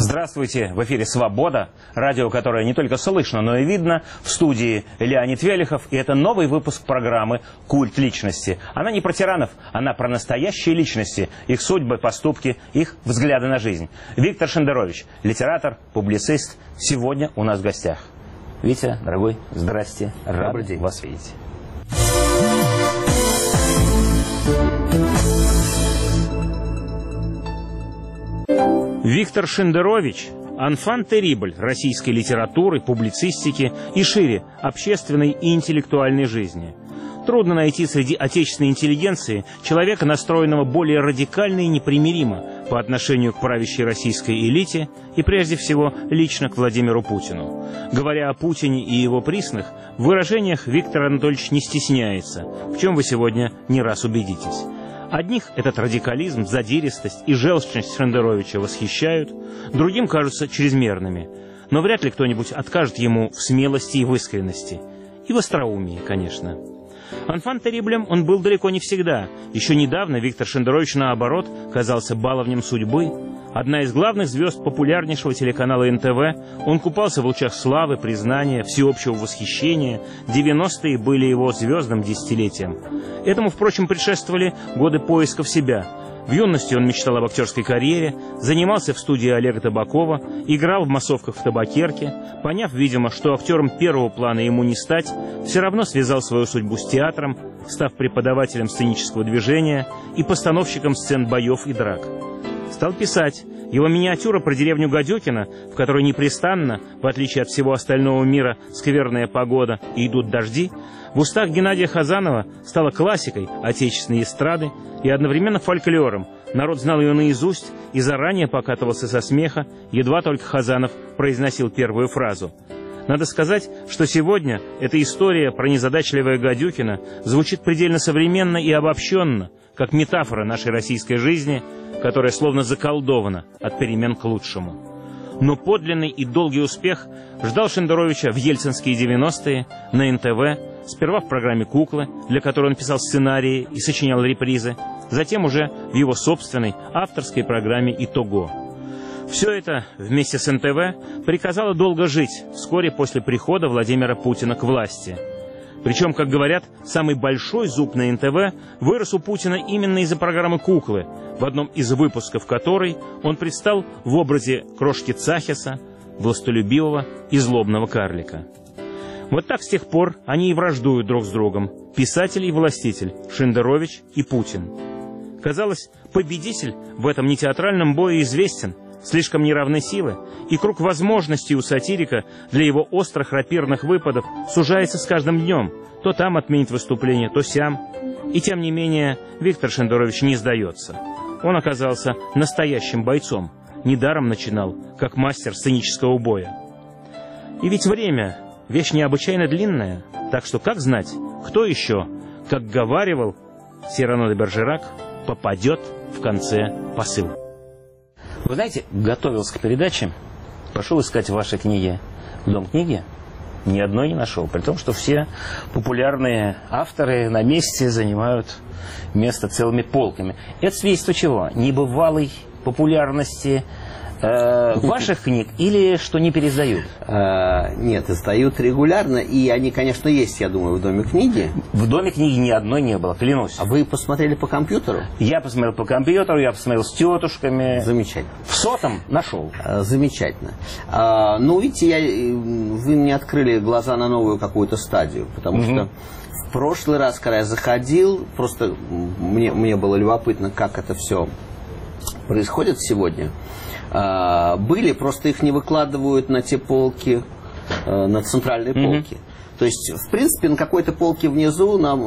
Здравствуйте, в эфире «Свобода», радио, которое не только слышно, но и видно. В студии Леонид Велихов, и это новый выпуск программы «Культ личности». Она не про тиранов, она про настоящие личности, их судьбы, поступки, их взгляды на жизнь. Виктор Шендерович, литератор, публицист, сегодня у нас в гостях. Витя, дорогой, здрасте, рад вас видеть. Виктор Шендерович – анфан терибль российской литературы, публицистики и шире общественной и интеллектуальной жизни. Трудно найти среди отечественной интеллигенции человека, настроенного более радикально и непримиримо по отношению к правящей российской элите и, прежде всего, лично к Владимиру Путину. Говоря о Путине и его приснах, в выражениях Виктор Анатольевич не стесняется, в чем вы сегодня не раз убедитесь. Одних этот радикализм, задиристость и желчность Шендеровича восхищают, другим кажутся чрезмерными. Но вряд ли кто-нибудь откажет ему в смелости и в искренности. И в остроумии, конечно. Анфан териблем он был далеко не всегда. Еще недавно Виктор Шендерович, наоборот, казался баловнем судьбы. Одна из главных звезд популярнейшего телеканала НТВ, он купался в лучах славы, признания, всеобщего восхищения. 90-е были его звездным десятилетием. Этому, впрочем, предшествовали годы поисков себя. В юности он мечтал об актерской карьере, занимался в студии Олега Табакова, играл в массовках в табакерке. Поняв, видимо, что актером первого плана ему не стать, все равно связал свою судьбу с театром, став преподавателем сценического движения и постановщиком сцен боев и драк. Стал писать. Его миниатюра про деревню Гадюкино, в которой непрестанно, в отличие от всего остального мира, скверная погода и идут дожди, в устах Геннадия Хазанова стала классикой отечественной эстрады и одновременно фольклором. Народ знал ее наизусть и заранее покатывался со смеха, едва только Хазанов произносил первую фразу. Надо сказать, что сегодня эта история про незадачливое Гадюкино звучит предельно современно и обобщенно, как метафора нашей российской жизни, которая словно заколдована от перемен к лучшему. Но подлинный и долгий успех ждал Шендеровича в ельцинские 90-е на НТВ, сперва в программе «Куклы», для которой он писал сценарии и сочинял репризы, затем уже в его собственной авторской программе «Итого». Все это вместе с НТВ приказало долго жить вскоре после прихода Владимира Путина к власти. Причем, как говорят, самый большой зуб на НТВ вырос у Путина именно из-за программы «Куклы», в одном из выпусков которой он предстал в образе крошки Цахиса, властолюбивого и злобного карлика. Вот так с тех пор они и враждуют друг с другом, писатель и властитель, Шендерович и Путин. Казалось, победитель в этом нетеатральном бое известен, слишком неравны силы, и круг возможностей у сатирика для его острых рапирных выпадов сужается с каждым днем. То там отменит выступление, то сям. И тем не менее Виктор Шендерович не сдается. Он оказался настоящим бойцом, недаром начинал, как мастер сценического боя. И ведь время — вещь необычайно длинная, так что как знать, кто еще, как говаривал Сирано де Бержерак, попадет в конце посыл. Вы знаете, готовился к передаче, пошел искать ваши книги в Дом книги, ни одной не нашел, при том, что все популярные авторы на месте занимают место целыми полками. Это свидетельство чего? Небывалой популярности ваших книг или что не переиздают? Нет, издают регулярно, и они, конечно, есть, я думаю, в Доме книги. В Доме книги ни одной не было, клянусь. А вы посмотрели по компьютеру? Я посмотрел по компьютеру, я посмотрел с тетушками. Замечательно. В сотом нашел. Замечательно. Ну, видите, вы мне открыли глаза на новую какую-то стадию, потому что в прошлый раз, когда я заходил, просто мне было любопытно, как это все происходит сегодня. Были, просто их не выкладывают на те полки, на центральные полки. То есть, в принципе, на какой-то полке внизу, на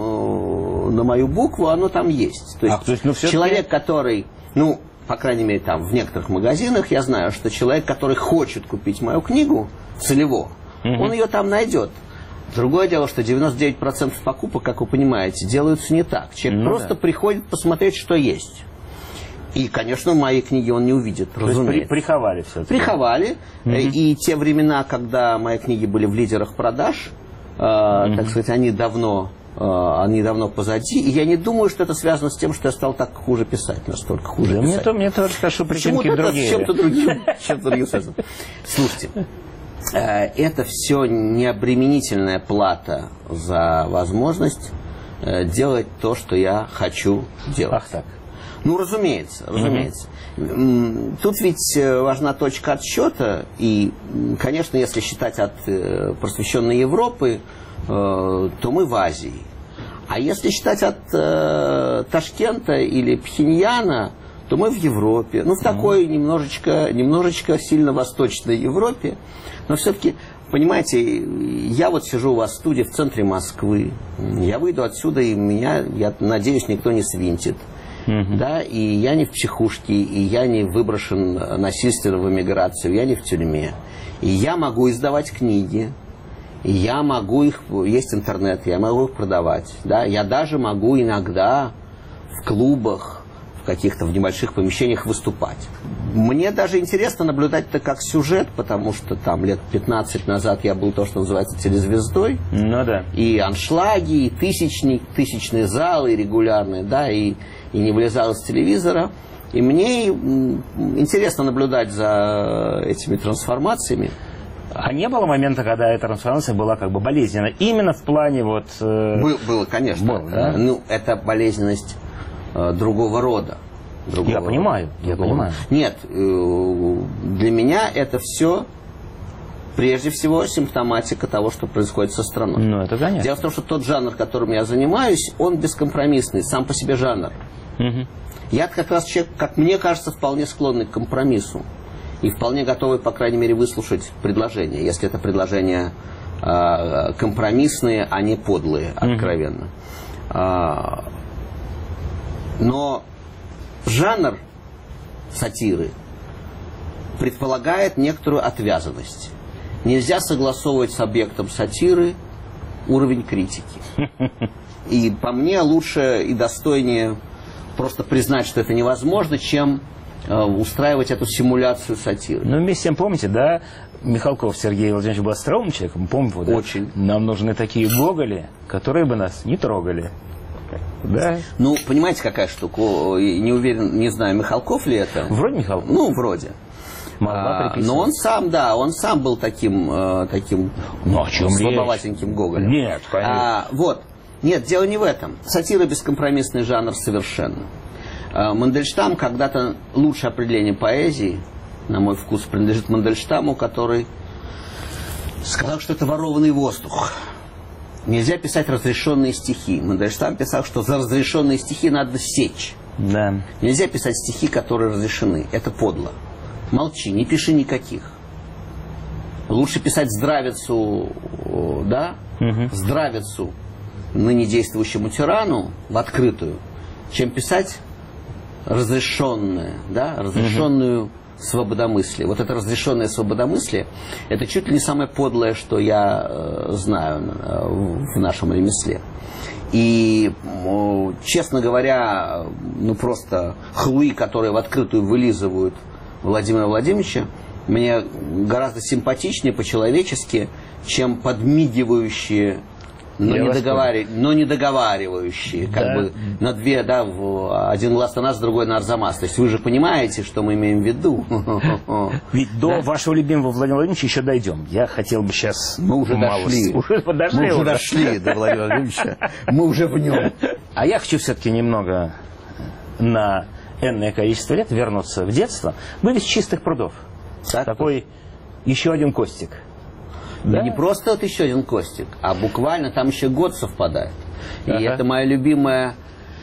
мою букву, оно там есть. То есть, человек, который, ну, по крайней мере, там, в некоторых магазинах, я знаю, что человек, который хочет купить мою книгу целево, он ее там найдет. Другое дело, что 99% покупок, как вы понимаете, делаются не так. Человек просто приходит посмотреть, что есть. И, конечно, мои книги он не увидит, разумеется. То есть приховали все. Приховали. И те времена, когда мои книги были в лидерах продаж, так сказать, они давно они давно позади, и я не думаю, что это связано с тем, что я стал так хуже писать, настолько хуже писать. Мне тоже кажется, причинки другие. Чем-то другим связано. Слушайте, это все необременительная плата за возможность делать то, что я хочу делать. Ах так. Ну, разумеется. Тут ведь важна точка отсчета, и, конечно, если считать от просвещенной Европы, то мы в Азии. А если считать от Ташкента или Пхеньяна, то мы в Европе. Ну, в такой немножечко сильно восточной Европе. Но все-таки, понимаете, я вот сижу у вас в студии в центре Москвы. Я выйду отсюда, и меня, я надеюсь, никто не свинтит. Да, и я не в психушке, и я не выброшен насильственно в эмиграцию, я не в тюрьме. И я могу издавать книги, и я могу их, есть интернет, я могу их продавать. Да? Я даже могу иногда в клубах, в каких-то в небольших помещениях выступать. Мне даже интересно наблюдать это как сюжет, потому что там лет 15 назад я был то, что называется телезвездой. Ну да. И аншлаги, и тысячные залы регулярные, да, и не вылезал из телевизора. И мне интересно наблюдать за этими трансформациями. А не было момента, когда эта трансформация была как бы болезненна? Именно в плане вот... Было, конечно. Было, да? Ну, это болезненность другого рода. Я понимаю. Нет, для меня это все прежде всего симптоматика того, что происходит со страной. Ну, это понятно. Дело в том, что тот жанр, которым я занимаюсь, он бескомпромиссный, сам по себе жанр. Я как раз человек, как мне кажется, вполне склонный к компромиссу. И вполне готовый, по крайней мере, выслушать предложения, если это предложения компромиссные, а не подлые, откровенно. Но жанр сатиры предполагает некоторую отвязанность. Нельзя согласовывать с объектом сатиры уровень критики. И по мне лучше и достойнее просто признать, что это невозможно, чем устраивать эту симуляцию сатиры. Ну, вместе с тем, помните, да, Михалков Сергей Владимирович был остроумным человеком, помните, да? Очень. Нам нужны такие гоголи, которые бы нас не трогали. Да? Ну, понимаете, какая штука? Не уверен, не знаю, Михалков ли это? Вроде Михалков. Ну, вроде. Но он сам был таким слабоватеньким гоголем. Нет, конечно. Вот. Нет, дело не в этом. Сатира бескомпромиссный жанр совершенно. Мандельштам когда-то лучшее определение поэзии, на мой вкус, принадлежит Мандельштаму, который сказал, что это ворованный воздух. Нельзя писать разрешенные стихи. Мандельштам писал, что за разрешенные стихи надо сечь. Да. Нельзя писать стихи, которые разрешены. Это подло. Молчи, не пиши никаких. Лучше писать здравицу, да? Здравицу ныне действующему тирану в открытую, чем писать разрешенное, да? Разрешенную свободомыслие. Вот это разрешенное свободомыслие, это чуть ли не самое подлое, что я знаю в нашем ремесле. И, честно говоря, ну просто хлы, которые в открытую вылизывают Владимира Владимировича, мне гораздо симпатичнее по-человечески, чем подмигивающие, но не договаривающие, как бы на две, да, один глаз на нас, другой на Арзамас. То есть вы же понимаете, что мы имеем в виду. Ведь до вашего любимого Владимира Владимировича еще дойдем. Я хотел бы сейчас... Мы уже дошли. Мы уже дошли до Владимира Владимировича. Мы уже в нем. А я хочу все-таки немного на энное количество лет вернуться в детство. Вы ведь с Чистых прудов. Такой еще один Костик. Да, не просто вот еще один Костик, а буквально там еще год совпадает. И это моя любимая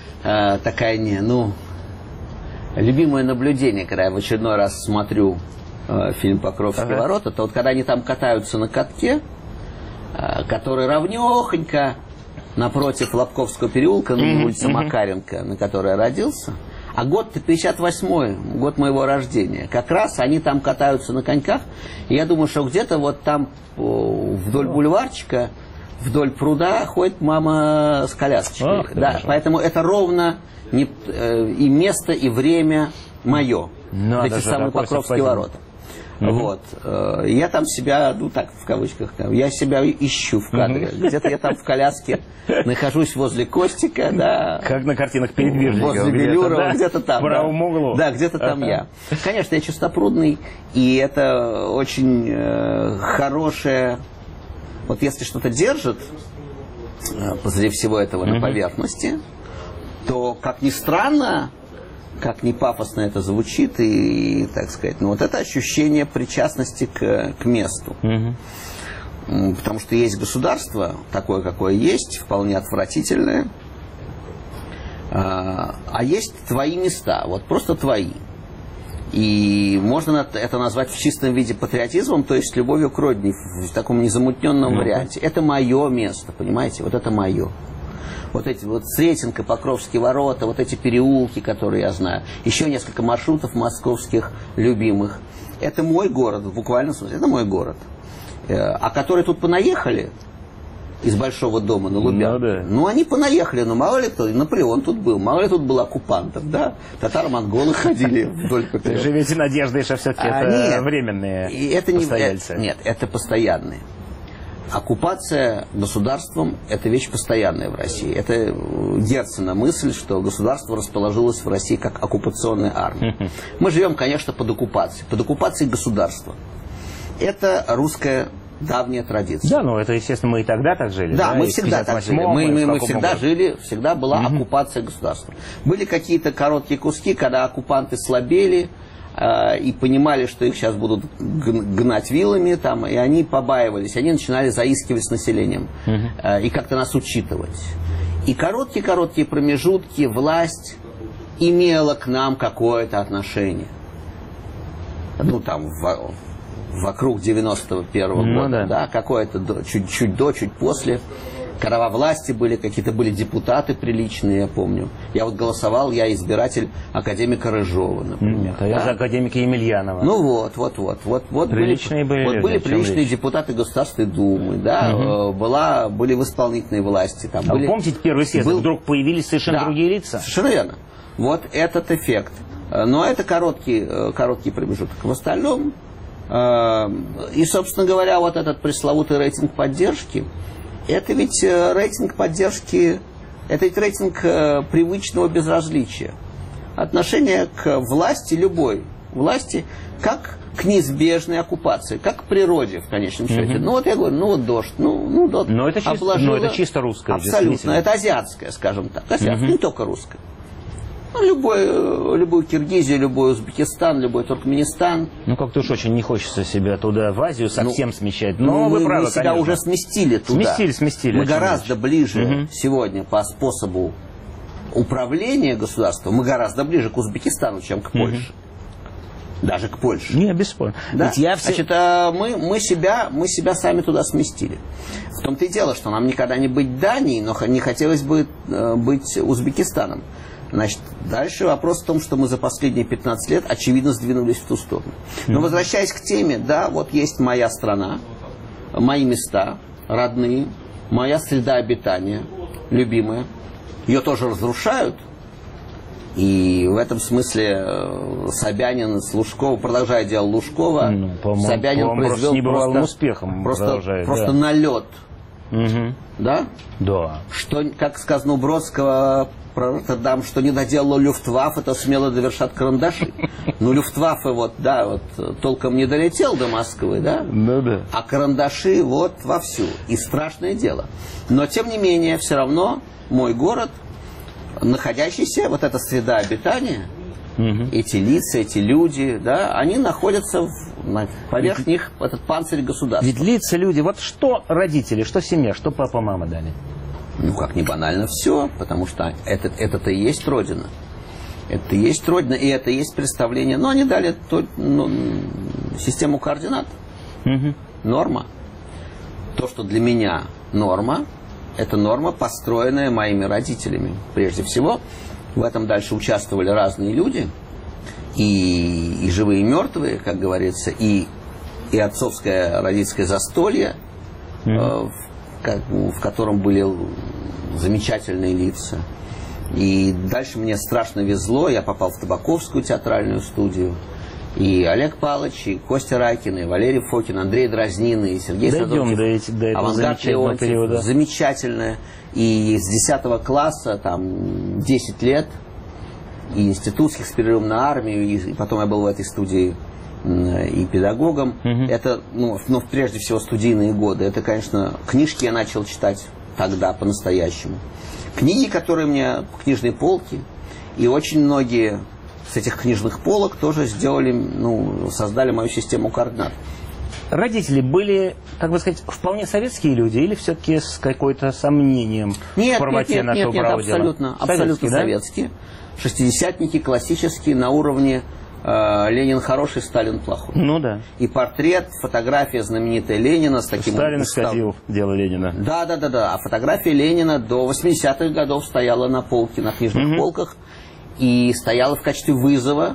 любимое наблюдение, когда я в очередной раз смотрю фильм «Покровские ворота», то вот когда они там катаются на катке, который равнёхонько напротив Лобковского переулка, на улице Макаренко, на которой я родился, а год-то 58-й, год моего рождения. Как раз они там катаются на коньках. И я думаю, что где-то вот там вдоль бульварчика, вдоль пруда ходит мама с колясочкой. Да, поэтому это ровно и место, и время мое. Эти самые Покровские ворота. Вот. Я там себя, ну так, в кавычках, я себя ищу в кадре. Где-то я там в коляске нахожусь возле Костика, да. Как на картинах передвижников. Возле Белюрова, где-то там. В правом углу. Да, где-то там я. Конечно, я чистопрудный, и это очень хорошее... Вот если что-то держит посреди всего этого на поверхности, то, как ни странно, как ни пафосно это звучит, и так сказать, ну вот это ощущение причастности к месту. Потому что есть государство, такое, какое есть, вполне отвратительное, а есть твои места, вот просто твои. И можно это назвать в чистом виде патриотизмом, то есть любовью к родине, в таком незамутненном варианте. Это мое место, понимаете, вот это мое. Вот эти вот Сретенка, Покровские ворота, вот эти переулки, которые я знаю, еще несколько маршрутов московских любимых. Это мой город, в буквальном смысле, это мой город. А которые тут понаехали из Большого дома на Лубянке, ну они понаехали, но мало ли кто, Наполеон тут был, мало ли тут было оккупантов, да, татаро-монголы ходили вдоль поперек. Живете надеждой, что все-таки это временные постояльцы. Нет, это постоянные. Оккупация государством – это вещь постоянная в России. Это Герцена мысль, что государство расположилось в России как оккупационная армия. Мы живем, конечно, под оккупацией государства. Это русская давняя традиция. Да, ну это, естественно, мы и тогда так жили. Да, мы всегда так жили. Мы всегда жили, всегда была оккупация государства. Были какие-то короткие куски, когда оккупанты слабели и понимали, что их сейчас будут гнать вилами, там, и они побаивались, они начинали заискивать с населением и как-то нас учитывать. И короткие промежутки власть имела к нам какое-то отношение. Ну, там, вокруг 91-го года, да, какое-то чуть до, чуть после. Когда во власти были, какие-то были депутаты приличные, я помню. Я вот голосовал, я избиратель академика Рыжова, например. Я за академика Емельянова. Ну вот. Приличные были приличные депутаты Государственной Думы, да, были в исполнительной власти. Там были, помните, первый съезд, вдруг появились совершенно другие лица? Совершенно верно. Вот этот эффект. Но это короткий промежуток. В остальном, и, собственно говоря, вот этот пресловутый рейтинг поддержки, это ведь рейтинг поддержки, это ведь рейтинг привычного безразличия. Отношение к власти, любой власти, как к неизбежной оккупации, как к природе, в конечном счете. Ну вот я говорю, ну вот дождь, дождь. Но это чисто русское. Абсолютно, это азиатское, скажем так. Азиатское, не только русское. Любую Киргизию, любой Узбекистан, любой Туркменистан. Ну, как-то уж очень не хочется себя туда, в Азию, совсем смещать. Но вы правы, мы себя уже сместили туда. Сместили. Мы гораздо ближе сегодня по способу управления государством, мы гораздо ближе к Узбекистану, чем к Польше. Даже к Польше. Не, бесспорно. Да? Значит, мы себя сами туда сместили. В том-то и дело, что нам никогда не быть Данией, но не хотелось бы быть Узбекистаном. Значит, дальше вопрос в том, что мы за последние 15 лет, очевидно, сдвинулись в ту сторону. Но возвращаясь к теме, да, вот есть моя страна, мои места родные, моя среда обитания, любимая. Ее тоже разрушают. И в этом смысле Собянин с Лужкова, продолжая дело Лужкова, Собянин произвел успехом просто налет. Да? Да. Что, как сказано у Бродского про Роттердам, что не доделало Люфтваффе, то смело довершат карандаши. Ну, Люфтваффе толком не долетел до Москвы, да? Ну да. А карандаши вовсю. И страшное дело. Но, тем не менее, все равно мой город, находящийся, вот эта среда обитания, эти лица, эти люди, да, они находятся поверх них этот панцирь государства. Ведь лица, люди, вот что родители, что семья, что папа, мама дали? Ну, как ни банально, все, потому что это-то и есть Родина. Это и есть Родина, и это и есть представление. Но они дали систему координат. Норма. То, что для меня норма, это норма, построенная моими родителями. Прежде всего, в этом дальше участвовали разные люди, и живые, и мертвые, как говорится, и отцовское родительское застолье, в котором были замечательные лица. И дальше мне страшно везло, я попал в Табаковскую театральную студию. И Олег Павлович, и Костя Райкин, и Валерий Фокин, Андрей Дразнин, и Сергей Садовников. До этого замечательного периода. Замечательное. И с 10 класса, там, 10 лет, и институтских с перерывом на армию, и потом я был в этой студии и педагогом. Это, ну, прежде всего, студийные годы. Это, конечно, книжки я начал читать тогда по-настоящему. Книги, которые мне, книжные полки, и очень многие с этих книжных полок тоже сделали, ну, создали мою систему координат. Родители были, как бы сказать, вполне советские люди или все-таки с какой-то сомнением в правоте нашего праводела? Абсолютно советские. Шестидесятники классические на уровне Ленин хороший, Сталин плохой. Ну да. И портрет, фотография знаменитая Ленина с таким... Сталин сходил, дело Ленина. Да. А фотография Ленина до 80-х годов стояла на полке, на книжных полках. И стояла в качестве вызова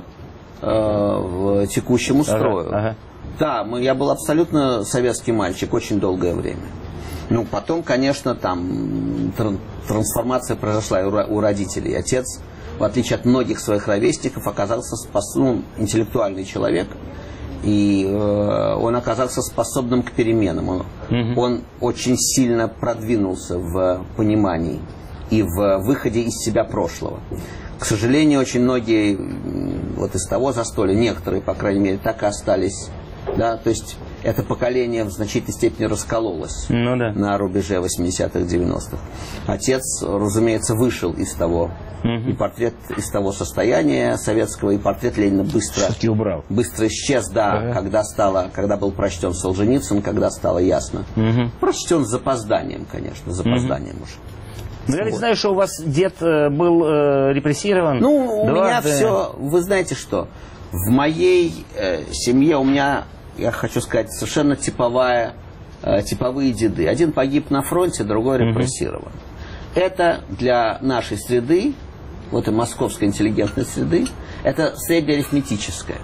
в текущему строю. Да, я был абсолютно советский мальчик очень долгое время. Ну, потом, конечно, там трансформация произошла у родителей. Отец, в отличие от многих своих ровесников, оказался интеллектуальный человек. И он оказался способным к переменам. Он очень сильно продвинулся в понимании и в выходе из себя прошлого. К сожалению, очень многие вот из того застолья, некоторые, по крайней мере, так и остались. Да? То есть это поколение в значительной степени раскололось на рубеже 80-х, 90-х. Отец, разумеется, вышел из того, и портрет из того состояния советского, и портрет Ленина быстро исчез, когда был прочтен Солженицын, когда стало ясно. Прочтен с запозданием, конечно, запозданием уже. Ну, я ведь знаю, что у вас дед был репрессирован. Ну, у меня все... Вы знаете что? В моей семье у меня, я хочу сказать, совершенно типовые деды. Один погиб на фронте, другой репрессирован. Это для нашей среды, вот и московской интеллигентной среды, это среднеарифметическое.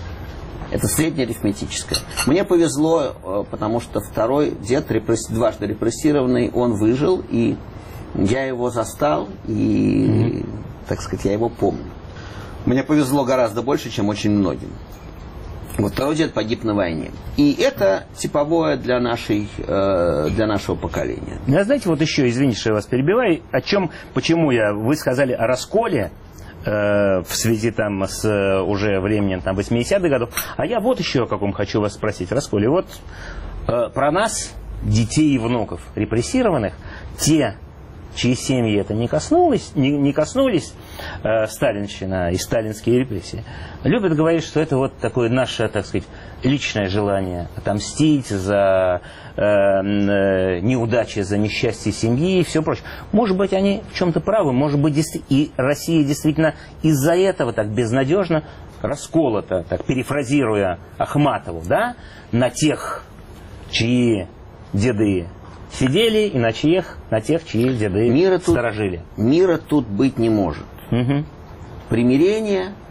Мне повезло, потому что второй дед, дважды репрессированный, он выжил, и я его застал, и, так сказать, я его помню. Мне повезло гораздо больше, чем очень многим. Вот второй дед погиб на войне. И это типовое для нашего поколения. Ну, знаете, вот еще, извините, что я вас перебиваю, почему вы сказали о расколе в связи там с уже временем 80-х годов, а я вот еще о каком хочу вас спросить, расколе. Вот про нас, детей и внуков репрессированных, те, чьи семьи это не коснулись сталинщина и сталинские репрессии, любят говорить, что это вот такое наше, так сказать, личное желание отомстить за неудачи, за несчастье семьи и все прочее. Может быть, они в чем-то правы, может быть, и Россия действительно из-за этого так безнадежно расколота, так перефразируя Ахматову, да, на тех, чьи деды сидели, и на тех, чьи деды сторожили. Мира тут быть не может. Примирение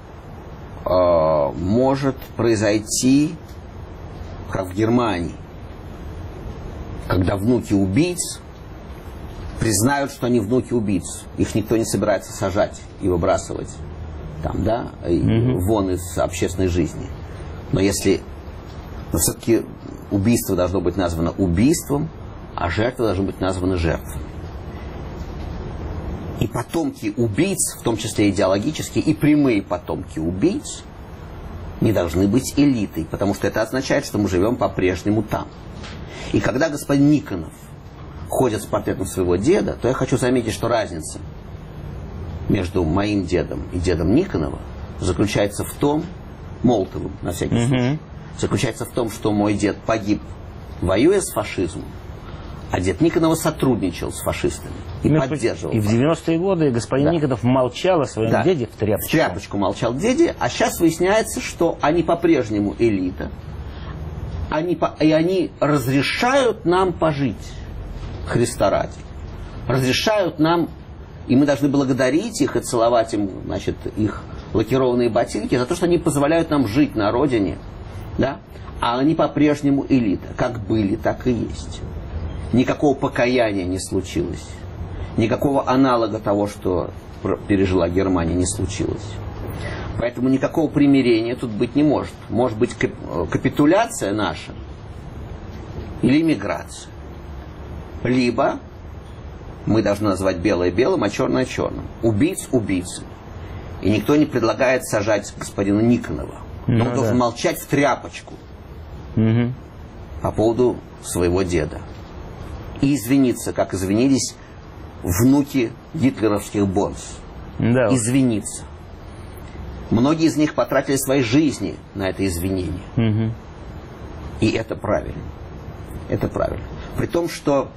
может произойти, как в Германии, когда внуки убийц признают, что они внуки убийц. Их никто не собирается сажать и выбрасывать там, да, вон из общественной жизни. Но все-таки убийство должно быть названо убийством, а жертвы должны быть названы жертвами. И потомки убийц, в том числе идеологические, и прямые потомки убийц, не должны быть элитой, потому что это означает, что мы живем по-прежнему там. И когда господин Никонов ходит с портретом своего деда, то я хочу заметить, что разница между моим дедом и дедом Никонова заключается в том, Молотовым, на всякий случай, заключается в том, что мой дед погиб, воюя с фашизмом, а дед Никонова сотрудничал с фашистами и поддерживал. И в 90-е годы господин Никонов молчал о своем деде в тряпочку. В тряпочку молчал деде, а сейчас выясняется, что они по-прежнему элита. И они разрешают нам пожить, Христа ради. Разрешают нам, и мы должны благодарить их и целовать им, значит, их лакированные ботинки за то, что они позволяют нам жить на родине, да? А они по-прежнему элита. Как были, так и есть. Никакого покаяния не случилось. Никакого аналога того, что пережила Германия, не случилось. Поэтому никакого примирения тут быть не может. Может быть капитуляция наша или иммиграция. Либо мы должны назвать белое белым, а черное черным. Убийц убийцами. И никто не предлагает сажать господина Никонова. Но он должен молчать в тряпочку по поводу своего деда. И извиниться, как извинились внуки гитлеровских бонс. Да. Извиниться. Многие из них потратили свои жизни на это извинение. И это правильно. Это правильно. При том, что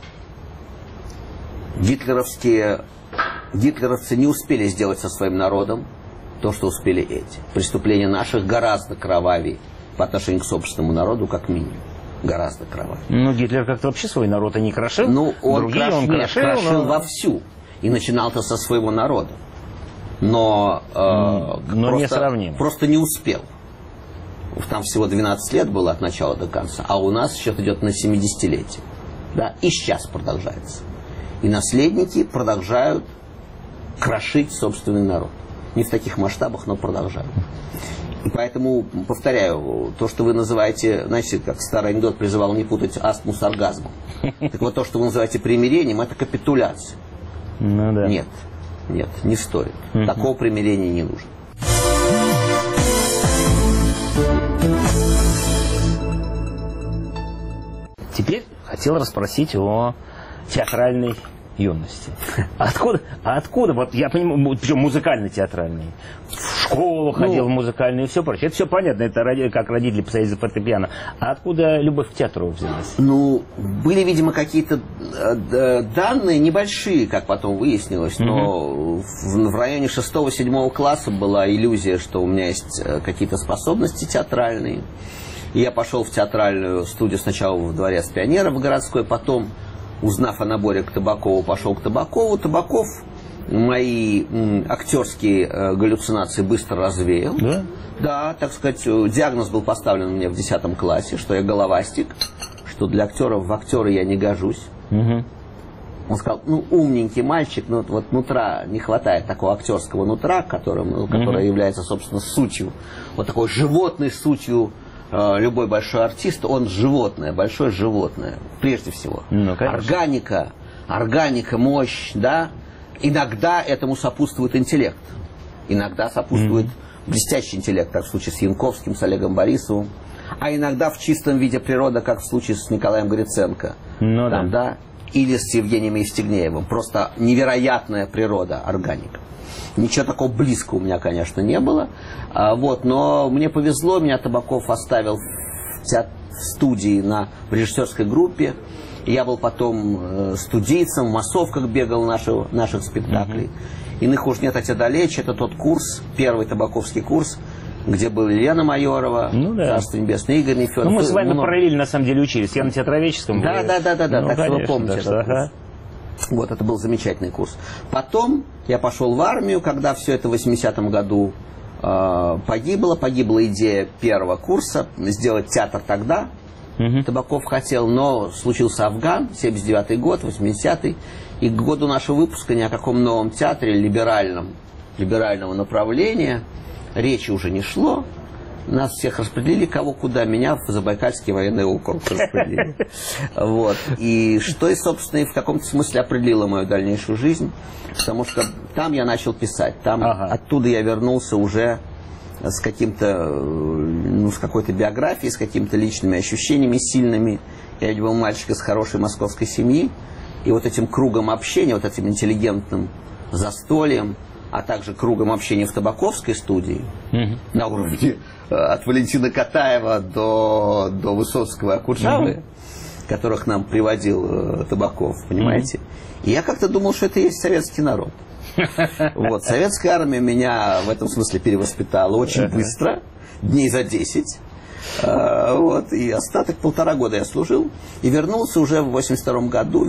гитлеровцы не успели сделать со своим народом то, что успели эти. Преступления наших гораздо кровавее по отношению к собственному народу, как минимум. Гораздо кровавее. Ну, Гитлер как-то вообще свой народ и не крошил. Ну, он крошил но... вовсю. И начинал-то со своего народа. Но просто не успел. Там всего 12 лет было от начала до конца, а у нас счет идет на 70-летие. Да? И сейчас продолжается. И наследники продолжают крошить собственный народ. Не в таких масштабах, но продолжают. И поэтому, повторяю, то, что вы называете, знаете, как старый анекдот призывал не путать астму с оргазмом. Так вот, то, что вы называете примирением, это капитуляция. Ну, да. Нет, не стоит. Такого примирения не нужно. Теперь хотел расспросить о театральной юности. Откуда? Вот я понимаю, причем музыкально-театральной. В школу ходил, в музыкальную и все прочее. Это все понятно, это как родители посадили за фортепиано. А откуда любовь к театру взялась? Ну, были, видимо, какие-то данные небольшие, как потом выяснилось, но в районе 6-7 класса была иллюзия, что у меня есть какие-то способности театральные. И я пошел в театральную студию сначала в Дворец пионеров городской, потом, узнав о наборе к Табакову, пошел к Табакову. Табаков мои актерские галлюцинации быстро развеял. Да? Да, так сказать, диагноз был поставлен мне в 10 классе, что я головастик, что для актеров в актеры я не гожусь. Он сказал, ну, умненький мальчик, но вот нутра не хватает, такого актерского нутра, которое является, собственно, сутью, вот такой животной сутью. Любой большой артист, он животное, большое животное, прежде всего. Ну, органика, мощь, да. Иногда этому сопутствует интеллект. Иногда сопутствует блестящий интеллект, как в случае с Янковским, с Олегом Борисовым. А иногда в чистом виде природа, как в случае с Николаем Гриценко. Ну, там, да. Или с Евгением Евстигнеевым. Просто невероятная природа, органика. Ничего такого близкого у меня, конечно, не было. Но мне повезло, меня Табаков оставил в студии в режиссерской группе. Я был потом студийцем, в массовках бегал наших спектаклей. Иных уж нет, а те далече. Это тот курс, первый табаковский курс, где была Елена Майорова, Царство Небесное, Игорь Нефедов. Ну, мы с вами параллельно, на самом деле, учились. Я на театроведческом. Да, так что вы помните. Вот, это был замечательный курс. Потом я пошел в армию, когда все это в 80-м году погибло. Погибла идея первого курса сделать театр тогда. Табаков хотел, но случился Афган, 79-й год, 80-й. И к году нашего выпуска ни о каком новом театре либерального направления речи уже не шло. Нас всех распределили, кого куда. Меня в Забайкальский военный округ распределили. Вот. И что, и, собственно, и в каком-то смысле определило мою дальнейшую жизнь. Потому что там я начал писать. Там оттуда я вернулся уже с с какой-то биографией, с какими-то личными ощущениями сильными. Я ведь был мальчик из хорошей московской семьи. И вот этим кругом общения, вот этим интеллигентным застольем, а также кругом общения в табаковской студии, на уровне от Валентина Катаева до Высоцкого и Акуджавы, которых нам приводил Табаков, понимаете? И я как-то думал, что это и есть советский народ. Вот, советская армия меня в этом смысле перевоспитала очень быстро, дней за 10. Вот, и остаток 1,5 года я служил. И вернулся уже в 82-м году,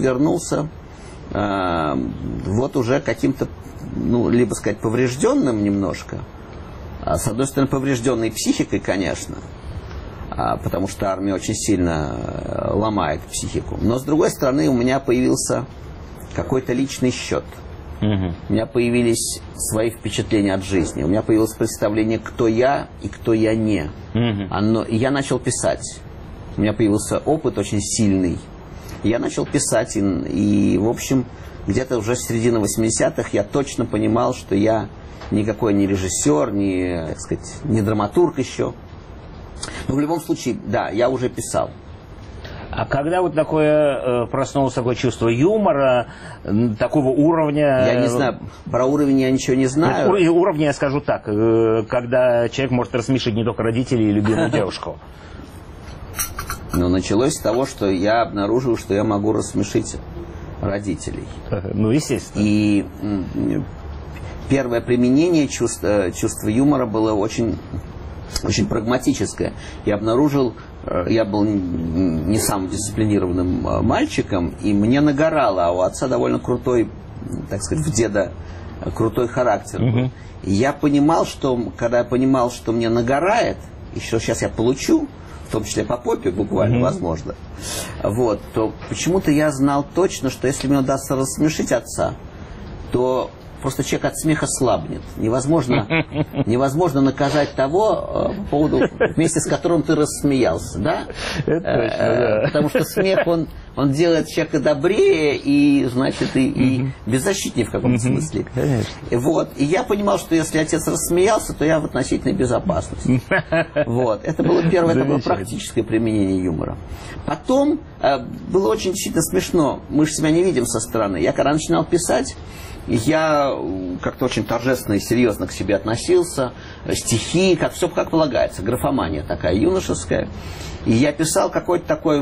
вот уже каким-то, либо сказать, поврежденным немножко. С одной стороны, поврежденной психикой, конечно, потому что армия очень сильно ломает психику. Но с другой стороны, у меня появился какой-то личный счет. У меня появились свои впечатления от жизни. У меня появилось представление, кто я и кто я не. И я начал писать. У меня появился опыт очень сильный. Я начал писать, и в общем, где-то уже с середины 80-х я точно понимал, что я никакой не режиссер, не, так сказать, не драматург еще. Но в любом случае, да, я уже писал. А когда вот такое проснулось такое чувство юмора, такого уровня... Я не знаю, про уровень я ничего не знаю. Уровня я скажу так, когда человек может рассмешить не только родителей и любимую девушку. Но началось с того, что я обнаружил, что я могу рассмешить родителей. Ну, естественно. И первое применение чувства юмора было очень прагматическое. Я обнаружил, я был не самым дисциплинированным мальчиком, и мне нагорало, а у отца довольно крутой, так сказать, в деда крутой характер был. И я понимал, что, когда я понимал, что мне нагорает, и что сейчас я получу, в том числе по попе буквально, возможно, вот, то почему-то я знал точно, что если мне удастся рассмешить отца, то просто человек от смеха слабнет. Невозможно наказать того, по поводу, вместе с которым ты рассмеялся, да? Это точно, да. Потому что смех, он делает человека добрее и, значит, и беззащитнее в каком-то смысле. Конечно. Вот. И я понимал, что если отец рассмеялся, то я в относительной безопасности. Вот. Это было первое, это было практическое применение юмора. Потом было очень действительно смешно. Мы же себя не видим со стороны. Я когда начинал писать, я как-то очень торжественно и серьезно к себе относился. Стихи, все как полагается. Графомания такая юношеская. И я писал какой-то такой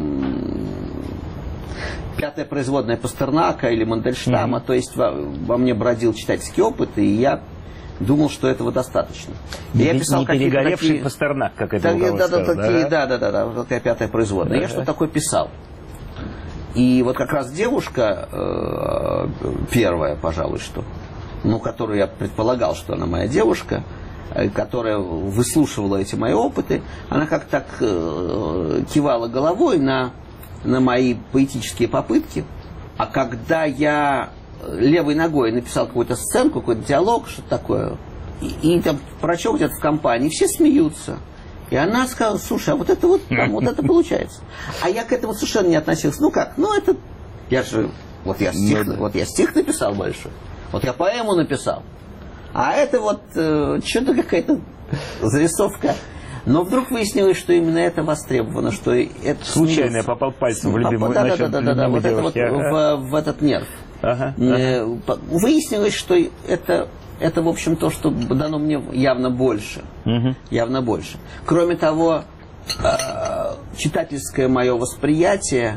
пятое производное Пастернака или Мандельштама. То есть во мне бродил читательский опыт, и я думал, что этого достаточно. Я писал не перегоревший Пастернак, как это да, такая пятая производная. Я что такое писал. И вот как раз девушка, первая, пожалуй, что, которую я предполагал, что она моя девушка, которая выслушивала эти мои опыты, она как-то так кивала головой на мои поэтические попытки. А когда я левой ногой написал какую-то сценку, какой-то диалог, что-то такое, и там прочел где-то в компании, все смеются. И она сказала: слушай, а вот это получается. А я к этому совершенно не относился. Я стих написал большой. Вот я поэму написал. А это что-то какая-то зарисовка. Но вдруг выяснилось, что именно это востребовано, что это... Случайно я попал пальцем в любимую девушку. В этот нерв. Выяснилось, что это, в общем, то, что дано мне явно больше. Явно больше. Кроме того, читательское мое восприятие,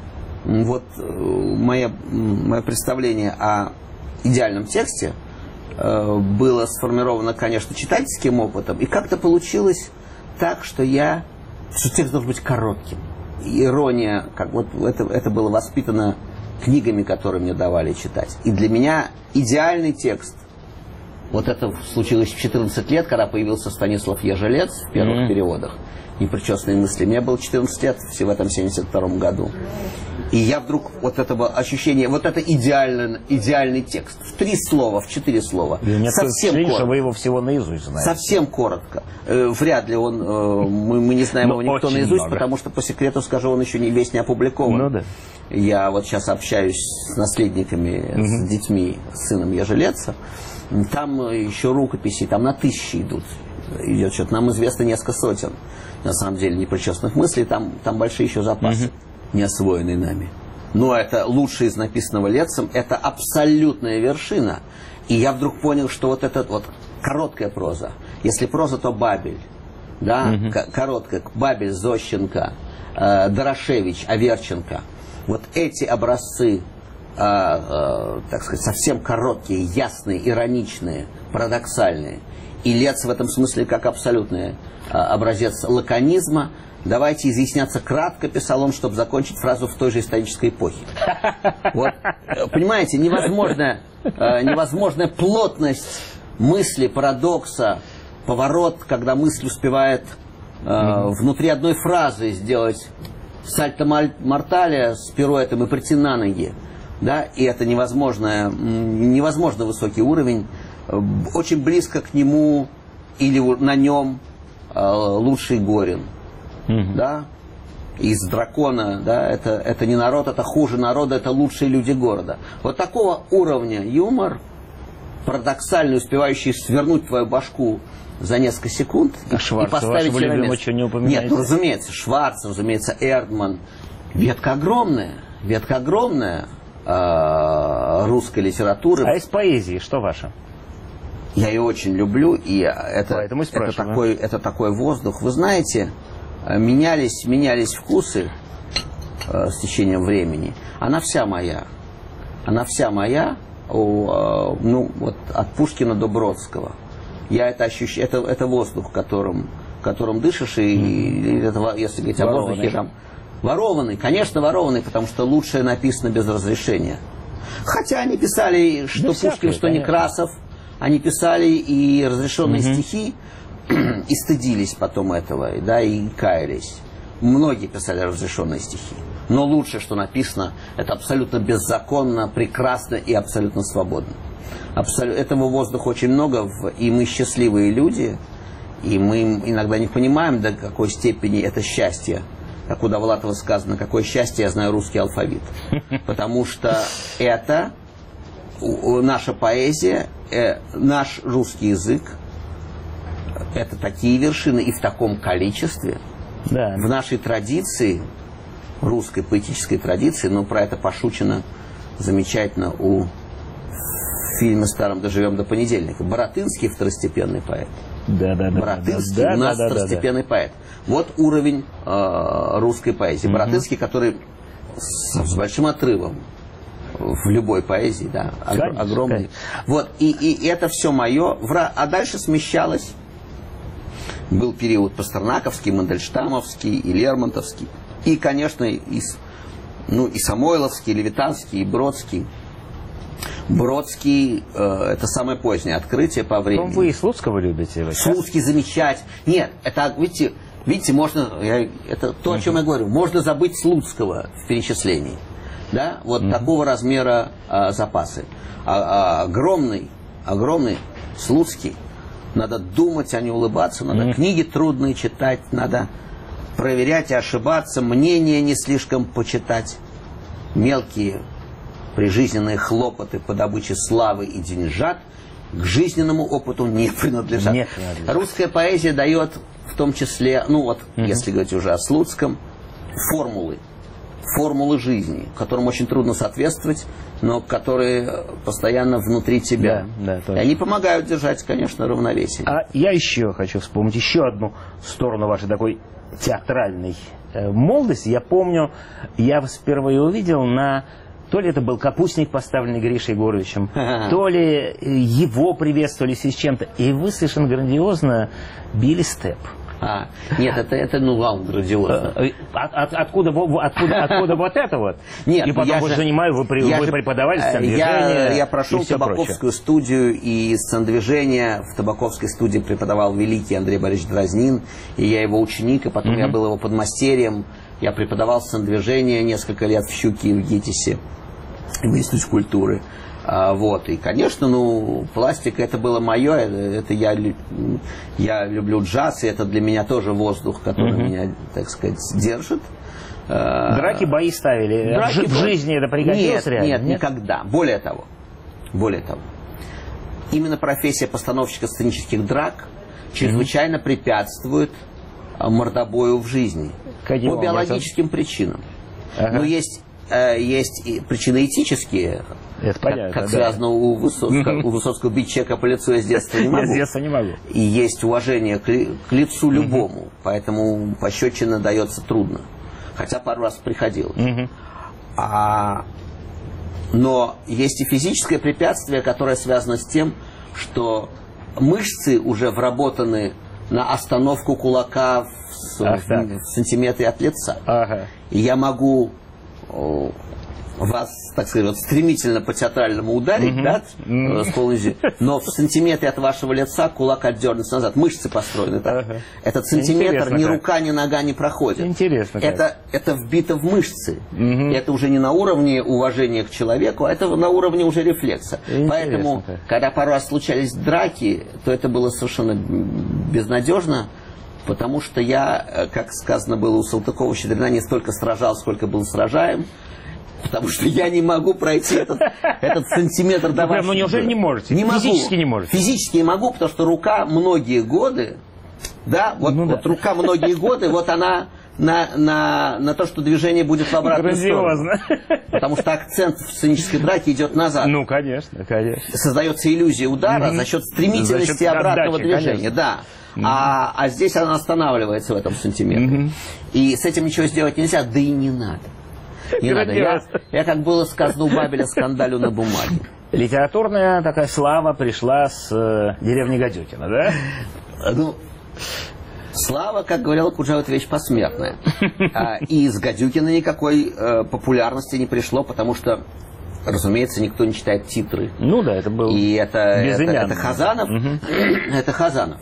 мое представление о идеальном тексте было сформировано, конечно, читательским опытом. И как-то получилось так, что текст должен быть коротким. Ирония, это было воспитано книгами, которые мне давали читать. И для меня идеальный текст. Вот это случилось в 14 лет, когда появился Станислав Ежелец в первых переводах «Непричесанные мысли». Мне было 14 лет в этом 72-м году. И я вдруг, это было ощущение, это идеальный текст. В 3 слова, в 4 слова. Совсем коротко. Что вы его всего наизусть знаете. Совсем коротко. Вряд ли мы не знаем его никто наизусть, потому что, по секрету скажу, он еще весь не опубликован. Я сейчас общаюсь с наследниками, с детьми, с сыном Ежелеца. Там еще рукописи, там на 1000 идут. Идет что-то. Нам известно несколько сотен, на самом деле, непричесанных мыслей. Там большие еще запасы, не освоенные нами. Но это лучшее из написанного Лецем, это абсолютная вершина. И я вдруг понял, что короткая проза. Если проза, то Бабель. Да? Короткая. Бабель, Зощенко, Дорошевич, Аверченко. Вот эти образцы, так сказать, совсем короткие, ясные, ироничные, парадоксальные. И Лец в этом смысле как абсолютный образец лаконизма. Давайте изъясняться кратко, писал он, чтобы закончить фразу в той же исторической эпохе. Понимаете, невозможная плотность мысли, парадокса, поворот, когда мысль успевает внутри одной фразы сделать сальто мортале с пируэтом и прийти на ноги. да, и это невозможно высокий уровень, очень близко к нему или на нем лучший Горин, да, из «Дракона», да, это не народ, это хуже народа, это лучшие люди города. Вот такого уровня юмор, парадоксально успевающий свернуть твою башку за несколько секунд и поставить ее на место. Не упоминаете? Нет, ну, разумеется, Шварц, разумеется, Эрдман. Ветка огромная русской литературы. А из поэзии что ваше? Я ее очень люблю, и это такой воздух. Вы знаете, менялись вкусы с течением времени. Она вся моя. Ну, вот от Пушкина до Бродского. Я это ощущаю, это воздух, которым дышишь, и это, если говорить о воздухе, там, ворованный, конечно, ворованный, потому что лучшее написано без разрешения. Хотя они писали, что Пушкин, что Некрасов, они писали и разрешенные стихи, и стыдились потом этого, да, и каялись. Многие писали разрешенные стихи. Но лучшее, что написано, это абсолютно беззаконно, прекрасно и абсолютно свободно. Этого воздуха очень много, и мы счастливые люди, и мы иногда не понимаем, до какой степени это счастье. Как у Довлатова сказано, какое счастье, я знаю русский алфавит. Потому что это наша поэзия, наш русский язык, это такие вершины и в таком количестве. Да. В нашей традиции, русской поэтической традиции, но про это пошучено замечательно в фильме старом «Доживем до понедельника». Баратынский второстепенный поэт. Баратынский у нас второстепенный поэт. Вот уровень русской поэзии. Баратынский, который с большим отрывом в любой поэзии, да, огромный. Вот, и это все мое. А дальше смещалось. Был период пастернаковский, мандельштамовский и лермонтовский. И, конечно, и Самойловский, и Левитанский, и Бродский. Бродский это самое позднее открытие по времени. Вы и Слуцкого любите? Слуцкий замечательный. Нет, это, видите, можно, это то, о чем я говорю, можно забыть Слуцкого в перечислении. Да? Вот такого размера запасы. Огромный Слуцкий. Надо думать, а не улыбаться. Надо книги трудные читать. Надо проверять и ошибаться. Мнения не слишком почитать. Мелкие прижизненные хлопоты по добыче славы и деньжат к жизненному опыту не принадлежат. Русская поэзия дает в том числе, если говорить уже о Слуцком, формулы жизни, которым очень трудно соответствовать, но которые постоянно внутри тебя. И они помогают держать, конечно, равновесие. А я еще хочу вспомнить еще одну сторону вашей такой театральной молодости. Я помню, я вас впервые увидел то ли это был капустник, поставленный Гришей Егоровичем, то ли его приветствовали с чем-то. И вы совершенно грандиозно били степ. Нет, это грандиозно. Откуда вот это вот? Нет, и потом вы преподавали сцендвижение. Я прошел Табаковскую студию, и сцендвижение в Табаковской студии преподавал великий Андрей Борисович Дразнин, и я его ученик, и потом я был его подмастерьем. Я преподавал сцендвижение несколько лет в Щуке и в ГИТИСе, в Институте культуры. Вот. И, конечно, пластика это было мое, это я люблю джаз, и это для меня тоже воздух, который меня, так сказать, держит. Драки, бои ставили? В жизни это пригодилось реально? Нет, никогда. Более того, именно профессия постановщика сценических драк чрезвычайно препятствует мордобою в жизни. По биологическим причинам. Но есть причины этические. Это понятно, как связано у Высоцкого бить человека по лицу я с детства не могу. Я с детства не могу. И есть уважение к лицу любому, поэтому пощечина дается трудно. Хотя пару раз приходилось. Но есть и физическое препятствие, которое связано с тем, что мышцы уже вработаны на остановку кулака в сантиметре от лица. И я могу вас, так сказать, вот стремительно по-театральному ударить, да, с полностью, но в сантиметре от вашего лица кулак отдернется назад. Мышцы построены так. Этот сантиметр Интересно, ни как. рука, ни нога не проходит. Интересно. Это вбито в мышцы. Это уже не на уровне уважения к человеку, а это на уровне уже рефлекса. Поэтому, когда пару раз случались драки, то это было совершенно безнадежно. Потому что я, как сказано было у Салтыкова-Щедрина, не столько сражал, сколько был сражаем. Потому что я не могу пройти этот сантиметр до вашего. Ну неужели не можете? Не могу. Физически не можете? Физически не могу, потому что рука многие годы, да, вот рука многие годы, вот она на то, что движение будет в обратную сторону. Потому что акцент в сценической драке идет назад. Ну, конечно, конечно. Создается иллюзия удара за счет стремительности обратного движения. Да. А здесь она останавливается в этом сантиметре. И с этим ничего сделать нельзя, да и не надо. Не надо. Я, как было сказано у Бабеля, скандалю на бумаге. Литературная такая слава пришла с деревни Гадюкино, да? Ну, слава, как говорила Куджава, это вещь посмертная. И из Гадюкина никакой популярности не пришло, потому что, разумеется, никто не читает титры. Ну да, это был и это Хазанов. Это Хазанов.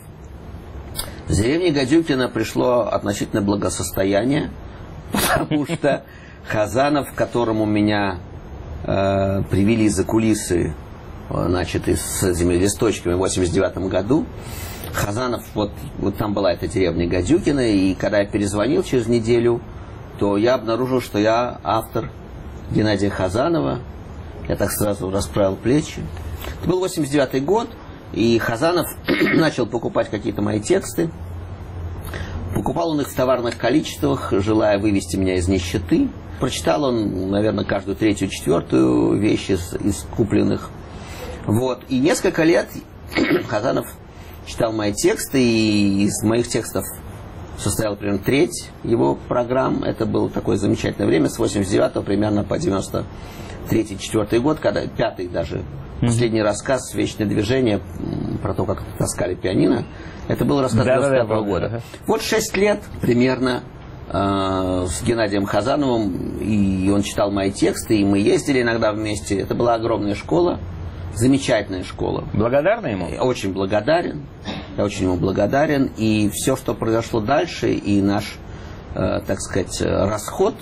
С деревни Гадюкина пришло относительно благосостояние, потому что Хазанов, к которому меня привели за кулисы, значит, с землелисточками в 1989 году, Хазанов, вот там была эта деревня Гадюкина, и когда я перезвонил через неделю, то я обнаружил, что я автор Геннадия Хазанова. Я так сразу расправил плечи. Это был 1989 год, и Хазанов начал покупать какие-то мои тексты. Покупал он их в товарных количествах, желая вывести меня из нищеты. Прочитал он, наверное, каждую третью, четвертую вещь из купленных. Вот. И несколько лет Хазанов читал мои тексты, и из моих текстов состояла примерно треть его программ. Это было такое замечательное время, с 89 примерно по 93-4 год, когда пятый даже, последний рассказ «Вечное движение», про то, как таскали пианино, это был рассказ 95 года. Вот 6 лет примерно с Геннадием Хазановым, и он читал мои тексты, и мы ездили иногда вместе. Это была огромная школа, замечательная школа. Благодарны ему? Я очень благодарен. Я очень ему благодарен. И все, что произошло дальше, и наш, так сказать, расход,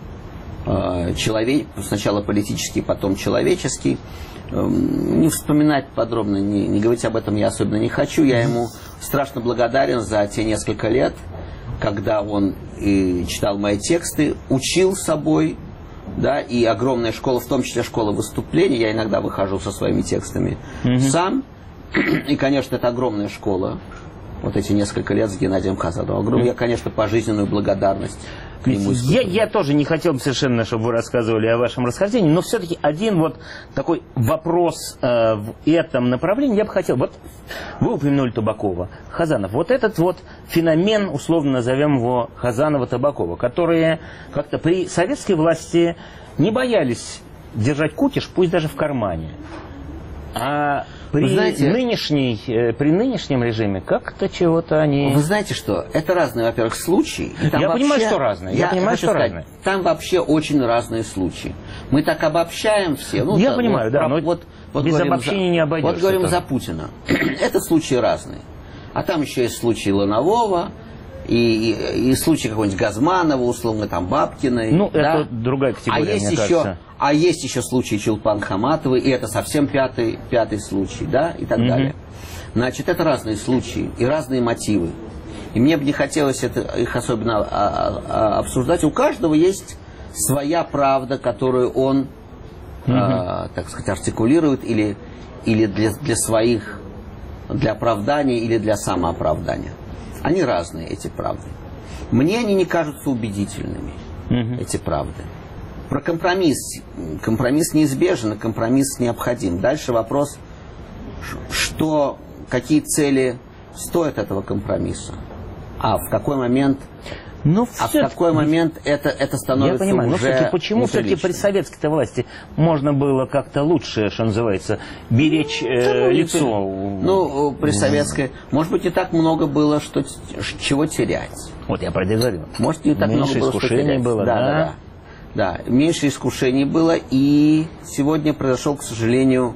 сначала политический, потом человеческий, не вспоминать подробно, не говорить об этом я особенно не хочу. Я ему страшно благодарен за те несколько лет, когда он читал мои тексты, учил собой, да, и огромная школа, в том числе школа выступлений. Я иногда выхожу со своими текстами сам. И, конечно, это огромная школа. Вот эти несколько лет с Геннадием Хазановым. Я, конечно, пожизненную благодарность к нему испытываю. Я тоже не хотел бы совершенно, чтобы вы рассказывали о вашем расхождении, но все-таки один вот такой вопрос в этом направлении я бы хотел. Вот вы упомянули Табакова, Хазанов. Вот этот вот феномен, условно назовем его Хазанова-Табакова, которые как-то при советской власти не боялись держать кукиш, пусть даже в кармане. А при нынешнем режиме как-то чего-то они... Вы знаете что? Это разные, во-первых, случаи. Я понимаю, что разные. Я понимаю, что разные. Там вообще очень разные случаи. Мы так обобщаем все. Ну, я понимаю, да. Но вот без обобщения не обойдешься. Вот говорим за Путина. Это случаи разные. А там еще есть случаи Ланового, и случаи какого-нибудь Газманова, условно, там, Бабкиной. Ну, да? Это другая категория, мне кажется. А есть еще случай Чулпан Хаматовой, и это совсем пятый случай, да, и так далее. Значит, это разные случаи и разные мотивы. И мне бы не хотелось их особенно обсуждать. У каждого есть своя правда, которую он, так сказать, артикулирует или для своих, для оправдания или для самооправдания. Они разные, эти правды. Мне они не кажутся убедительными, эти правды. Про компромисс. Компромисс неизбежен, и компромисс необходим. Дальше вопрос, какие цели стоят этого компромисса. А в какой момент... в какой момент это становится я понимаю, уже почему все-таки при советской власти можно было как-то лучше, что называется, беречь лицо? Ну, при советской... Может быть, не так много было, чего терять. Вот я про это говорю. Может, не так много было, что терять. Было, да. Да, меньше искушений было, и сегодня произошел, к сожалению,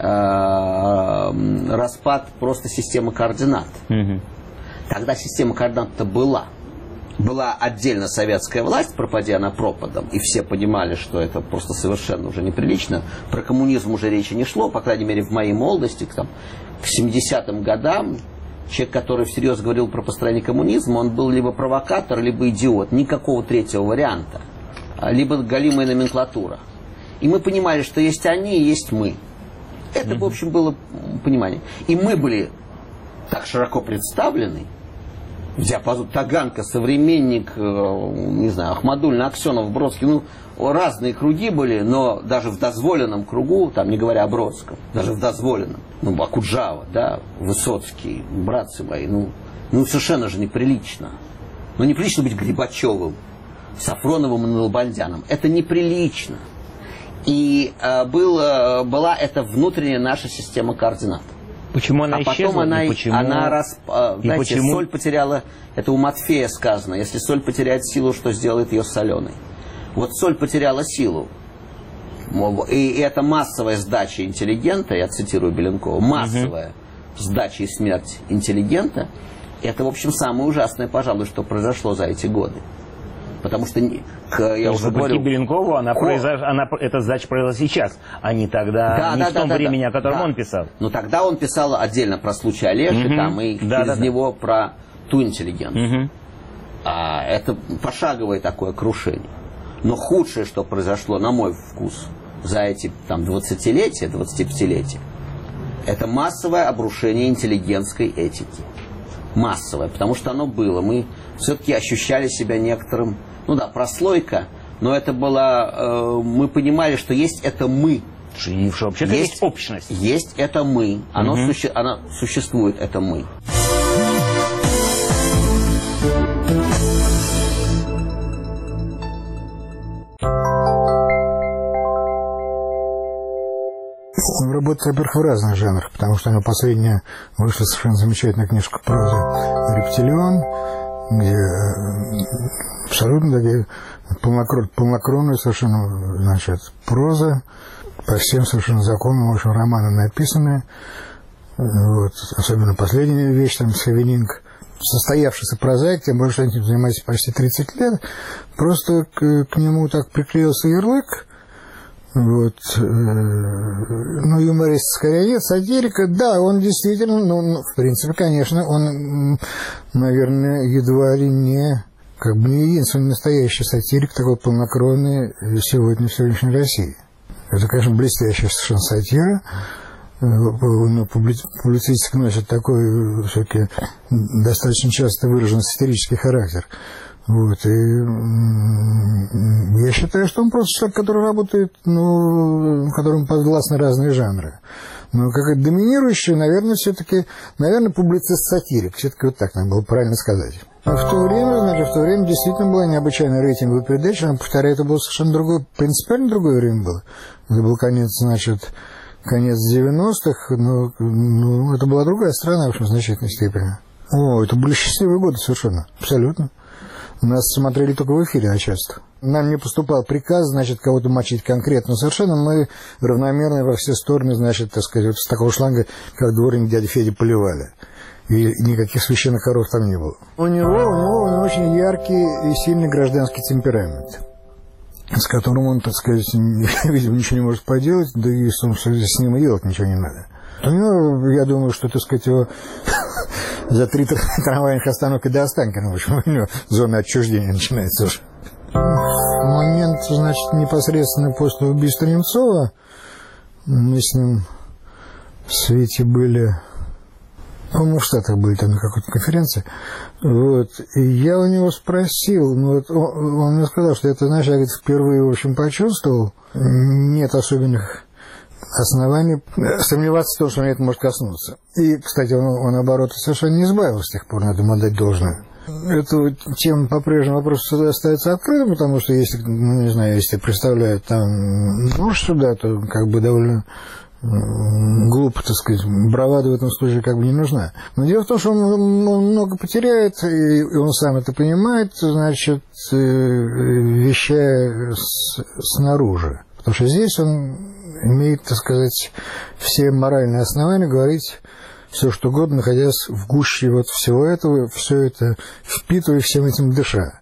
распад просто системы координат. Тогда система координат-то была. Была отдельно советская власть, пропадя она пропадом, и все понимали, что это просто совершенно уже неприлично. Про коммунизм уже речи не шло, по крайней мере, в моей молодости, к 70-м годам, человек, который всерьез говорил про построение коммунизма, он был либо провокатор, либо идиот. Никакого третьего варианта. Либо галимая номенклатура. И мы понимали, что есть они и есть мы. Это, в общем, было понимание. И мы были так широко представлены, диапазон Таганка, современник, не знаю, Ахмадуллин, Аксенов, Бродский, ну, разные круги были, но даже в дозволенном кругу, там, не говоря о Бродском, даже в дозволенном, ну, Акуджава, да, Высоцкий, братцы мои, ну совершенно же неприлично. Ну, неприлично быть Грибачевым, Сафроновым и Нalbandяном. Это неприлично. И была эта внутренняя наша система координат. Почему она исчезла? Потом она, знаете, почему? Соль потеряла, это у Матфея сказано, если соль потеряет силу, что сделает ее соленой? Вот соль потеряла силу. И это массовая сдача интеллигента, я цитирую Беленкова, массовая сдача и смерть интеллигента, это, в общем, самое ужасное, пожалуй, что произошло за эти годы. Потому что, я уже говорю... Беленкову эта сдача произошла сейчас, а не тогда, в том времени, о котором он писал. Но тогда он писал отдельно про случай Олеши, там, и через него про ту интеллигенцию. Это пошаговое такое крушение. Но худшее, что произошло, на мой вкус, за эти 20-летия, 25-летия, это массовое обрушение интеллигентской этики. Массовое, потому что оно было. Мы все-таки ощущали себя некоторым, прослойка, но это было, мы понимали, что есть это мы. Вообще-то есть общность. Есть это мы. Оно существует, это мы. Он работает, во-первых, в разных жанрах, потому что у него последняя вышла совершенно замечательная книжка прозы «Рептилион», где абсолютно такие полнокровные совершенно, проза, по всем совершенно законам, в общем, романы написаны. Вот, особенно последняя вещь, там, Савининг, состоявшийся прозаик, тем более, что они этим занимаются почти 30 лет, просто к нему так приклеился ярлык. Вот, юморист скорее нет, сатирика, да, он действительно, в принципе, конечно, он, наверное, едва ли не единственный настоящий сатирик, такой полнокровный в сегодняшней России. Это, конечно, блестящая совершенно сатира, но публицистика носит такой, все-таки, достаточно часто выраженный сатирический характер. Вот, и я считаю, что он просто человек, который работает, которому подвластны разные жанры. Но как доминирующий, наверное, все-таки, публицист-сатирик. Все-таки вот так надо было правильно сказать. А в то время действительно была необычайная рейтинговая передача, но, повторяю, это было совершенно другое, принципиально другое время было. Это был конец 90-х, но это была другая страна, в общем, в значительной степени. Это были счастливые годы совершенно, абсолютно. Нас смотрели только в эфире, часто. Нам не поступал приказ, кого-то мочить конкретно совершенно. Мы равномерно во все стороны, вот с такого шланга, как дворник дяди Феди, поливали. И никаких священных коров там не было. У него очень яркий и сильный гражданский темперамент, с которым он, видимо, ничего не может поделать, да и с ним и делать ничего не надо. У него, я думаю, что, его за 3 трамвайных остановки до Останкина, в общем, у него зона отчуждения начинается уже. В момент, непосредственно после убийства Немцова, мы с ним в Свете были, по-моему, в Штатах были там на какой-то конференции, и я у него спросил, он мне сказал, что это, я впервые, в общем, почувствовал, нет особенных оснований сомневаться в том, что мне это может коснуться. И, кстати, он наоборот, совершенно не избавился с тех пор, надо ему отдать должное. Эту тему по-прежнему вопрос остается открытым, потому что если, если представляют там нож сюда, то довольно глупо, так сказать, бравада в этом случае как бы не нужна. Но дело в том, что он много потеряет, и он сам это понимает, значит, вещая снаружи. Потому что здесь он имеет, так сказать, все моральные основания говорить все что угодно, находясь в гуще вот всего этого, все это впитывая, всем этим дыша.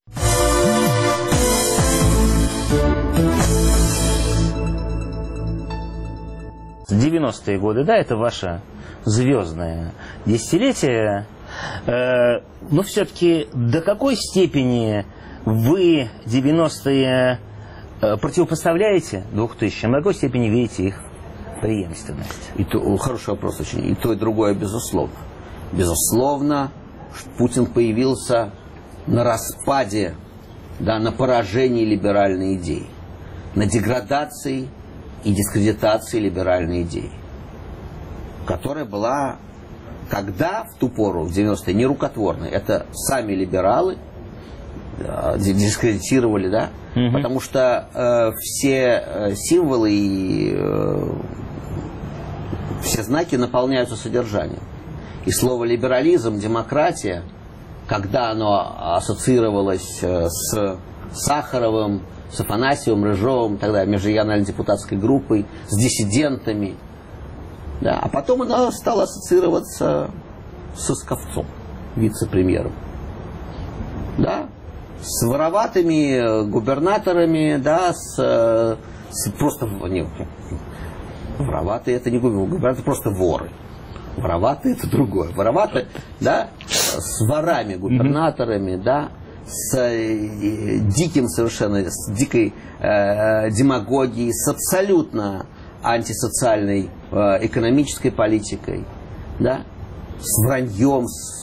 В 90-е годы, да, это ваше звездное десятилетие, но все-таки до какой степени вы 90-е противопоставляете 2000-м, до какой степени видите их преемственность? Хороший вопрос очень. И то, и другое, безусловно. Безусловно, Путин появился на распаде, да, на поражении либеральной идеи, на деградации и дискредитации либеральной идеи, которая была тогда, в ту пору, в 90-е, нерукотворной. Это сами либералы дискредитировали, да, потому что все символы и все знаки наполняются содержанием. И слово либерализм, демократия, когда оно ассоциировалось с Сахаровым, с Афанасьевым, Рыжовым, тогда межрегиональной депутатской группой, с диссидентами, да, а потом оно стало ассоциироваться со Сковцом, вице-премьером, да, с вороватыми губернаторами, да, с просто не, вороватые это не губернаторы, это просто воры. Вороватые это другое. Вороватые, да, с ворами губернаторами, да, с диким совершенно, с дикой демагогией, с абсолютно антисоциальной экономической политикой, да, с враньем,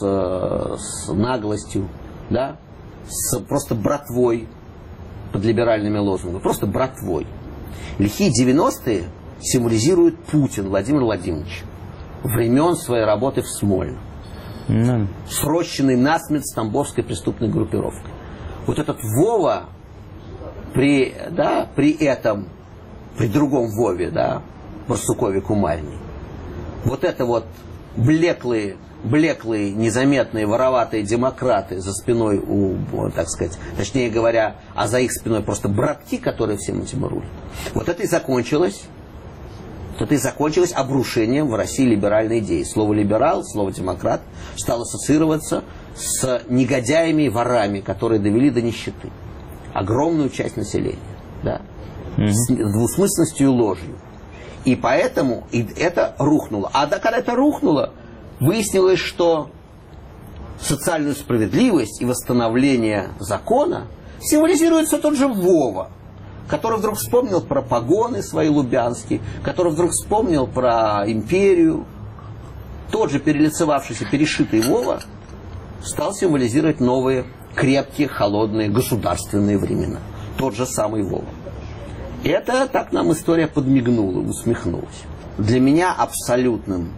с наглостью, да, с просто братвой под либеральными лозунгами, просто братвой. Лихие 90-е символизирует Путин Владимир Владимирович времен своей работы в Смольном, срощенный насмерть с тамбовской преступной группировкой. Вот этот Вова при этом, при другом Вове, да, Барсукове Кумарине, вот это вот блеклые, незаметные, вороватые демократы за спиной так сказать, точнее говоря, а за их спиной просто братки, которые всем этим рулят. Вот это и закончилось обрушением в России либеральной идеи. Слово «либерал», слово «демократ» стало ассоциироваться с негодяями и ворами, которые довели до нищеты огромную часть населения, да, с двусмысленностью и ложью. И поэтому это рухнуло. А когда это рухнуло, выяснилось, что социальную справедливость и восстановление закона символизирует все тот же Вова, который вдруг вспомнил про погоны свои лубянские, который вдруг вспомнил про империю. Тот же перелицевавшийся, перешитый Вова стал символизировать новые, крепкие, холодные, государственные времена. Тот же самый Вова. Это так нам история подмигнула, усмехнулась. Для меня абсолютным,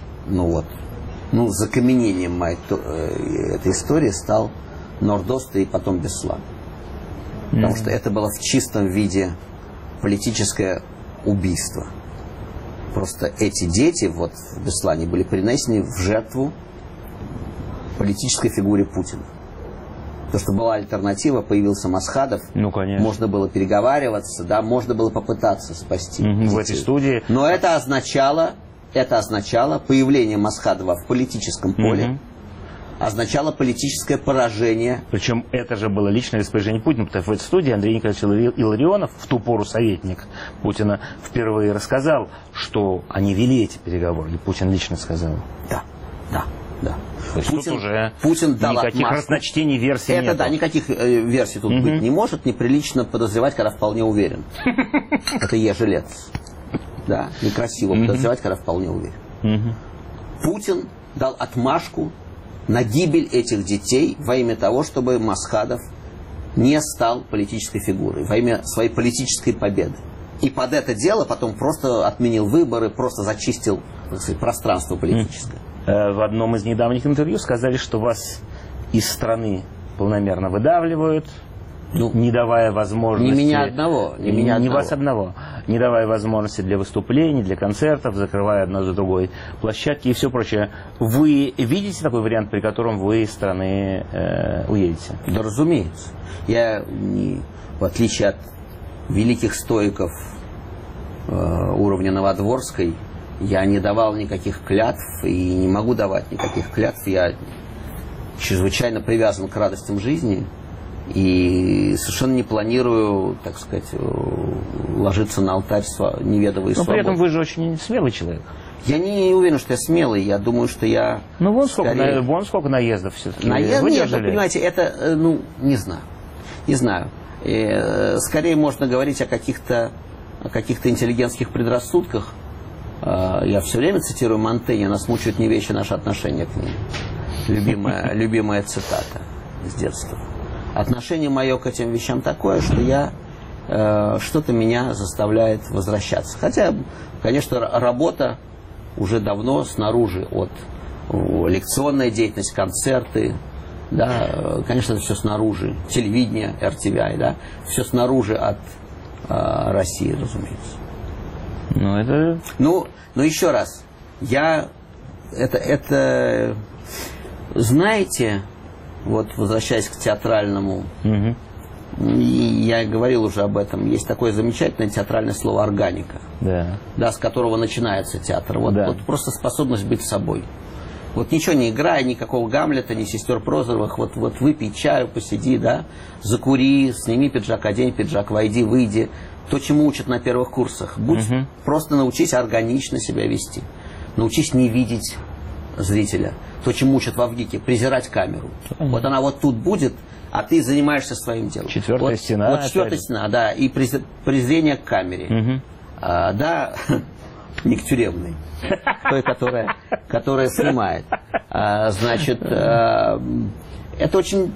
закаменением этой истории стал Нордост и потом Беслан. Потому что это было в чистом виде политическое убийство. Просто эти дети вот в Беслане были принесены в жертву политической фигуре Путина. То, что была альтернатива, появился Масхадов, можно было переговариваться, да, можно было попытаться спасти. В этой студии. Но это означало появление Масхадова в политическом поле, означало политическое поражение. Причем это же было личное распоряжение Путина, потому что в этой студии Андрей Николаевич Илларионов, в ту пору советник Путина, впервые рассказал, что они вели эти переговоры, и Путин лично сказал. Да. То есть Путин дал никаких отмашку. разночтений версий это нету. Да, никаких версий тут быть не может, неприлично подозревать, когда вполне уверен. Это ежелец. Да, некрасиво подозревать, когда вполне уверен. Путин дал отмашку на гибель этих детей во имя того, чтобы Масхадов не стал политической фигурой, во имя своей политической победы. И под это дело потом просто отменил выборы, просто зачистил, так сказать, пространство политическое. В одном из недавних интервью сказали, что вас из страны полномерно выдавливают, не давая возможности... Не меня одного. Не вас одного. Не давая возможности для выступлений, для концертов, закрывая одно за другой площадки и все прочее. Вы видите такой вариант, при котором вы из страны уедете? Да, разумеется. Я, в отличие от великих стоиков уровня Новодворской, я не давал никаких клятв и не могу давать никаких клятв. Я чрезвычайно привязан к радостям жизни и совершенно не планирую, так сказать, ложиться на алтарь неведомой свободы. Но при этом вы же очень смелый человек. Я не уверен, что я смелый. Я думаю, что я... Ну, вон сколько наездов все-таки. Нет, вы понимаете, это, не знаю. Не знаю. Скорее можно говорить о каких-то интеллигентских предрассудках. Я все время цитирую Монтэня: «Нас мучают не вещи, наши отношения к ним». Любимая цитата с детства. Отношение мое к этим вещам такое, что что-то меня заставляет возвращаться. Хотя, конечно, работа уже давно снаружи, лекционная деятельность, концерты, да, конечно, это все снаружи, телевидение, RTVI, да, все снаружи от России, разумеется. Но еще раз, знаете, возвращаясь к театральному, я говорил уже об этом, есть такое замечательное театральное слово «органика», да, с которого начинается театр. Вот просто способность быть собой. Ничего не играя, никакого Гамлета, ни сестер Прозоровых, выпей чаю, посиди, да, закури, сними пиджак, одень пиджак, войди, выйди. То, чему учат на первых курсах. Просто научись органично себя вести. Научись не видеть зрителя. То, чему учат в ВГИКе, презирать камеру. Она тут будет, а ты занимаешься своим делом. Четвертая стена. Четвертая стена, да, и презрение к камере. Да, не к тюремной. Той, которая снимает. Значит, это очень...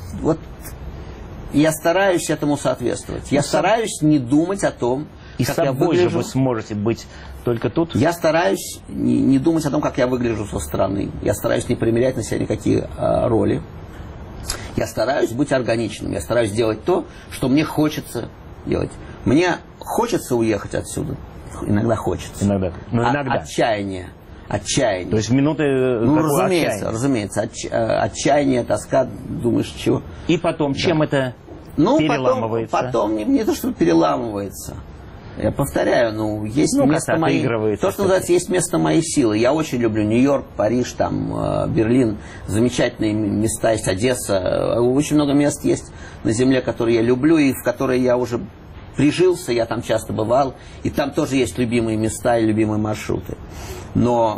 Я стараюсь этому соответствовать. Я стараюсь не думать о том, как я выгляжу. Вы сможете быть только тут? Я стараюсь не думать о том, как я выгляжу со стороны. Я стараюсь не примерять на себя никакие роли. Я стараюсь быть органичным. Я стараюсь делать то, что мне хочется делать. Мне хочется уехать отсюда. Иногда хочется. Иногда. Отчаяние. То есть минуты... разумеется. Отчаяние, тоска, думаешь, чего. И потом, чем это переламывается? Потом не то, что переламывается. Я повторяю, есть место моей... То, что называется, есть место моей силы. Я очень люблю Нью-Йорк, Париж, Берлин. Замечательные места есть, Одесса. Очень много мест есть на земле, которые я люблю и в которые я уже прижился. Я там часто бывал. И там тоже есть любимые места и любимые маршруты. Но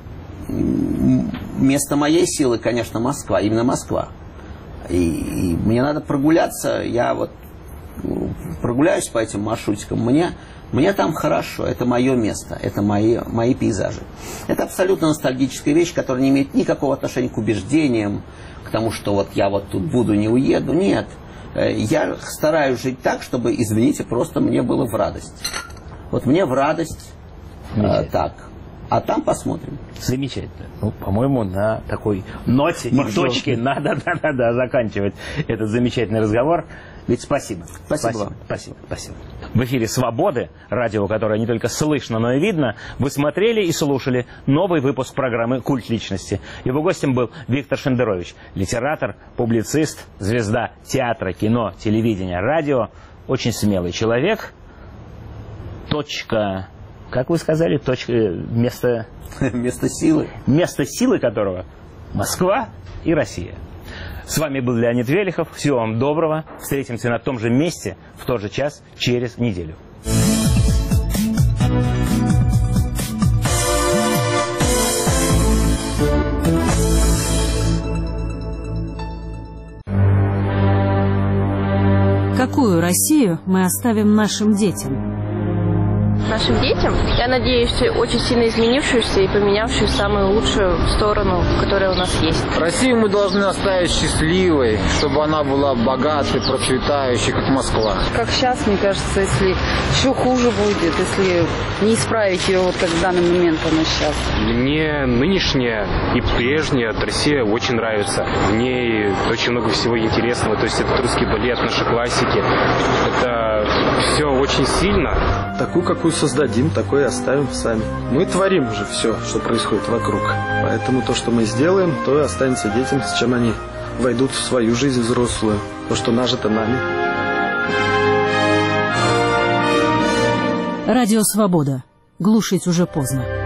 место моей силы, конечно, Москва. Именно Москва. И мне надо прогуляться. Я прогуляюсь по этим маршрутикам. Мне там хорошо. Это мое место. Это мои пейзажи. Это абсолютно ностальгическая вещь, которая не имеет никакого отношения к убеждениям, к тому, что я тут буду, не уеду. Нет. Я стараюсь жить так, чтобы, извините, просто мне было в радость. Мне в радость так. А там посмотрим. Замечательно. По-моему, на такой ноте и точке надо заканчивать этот замечательный разговор. Ведь спасибо. Спасибо. В эфире «Свободы», радио, которое не только слышно, но и видно, вы смотрели и слушали новый выпуск программы «Культ личности». Его гостем был Виктор Шендерович, литератор, публицист, звезда театра, кино, телевидения, радио. Очень смелый человек. Как вы сказали, место силы. Место силы которого Москва и Россия. С вами был Леонид Велихов. Всего вам доброго. Встретимся на том же месте в тот же час через неделю. Какую Россию мы оставим нашим детям? нашим детям. Я надеюсь, очень сильно изменившуюся и поменявшую в самую лучшую сторону, которая у нас есть. Россию мы должны оставить счастливой, чтобы она была богатой, процветающей, как Москва. Как сейчас, мне кажется, если еще хуже будет, если не исправить ее, вот как в данный момент она сейчас. Мне нынешняя и прежняя Россия очень нравится. В ней очень много всего интересного. То есть это русский балет, наши классики. Это все очень сильно. Такую, какую создадим, такой и оставим сами. Мы творим уже все, что происходит вокруг. Поэтому то, что мы сделаем, то и останется детям, с чем они войдут в свою жизнь взрослую. То, что нажито нами. Радио «Свобода». Глушить уже поздно.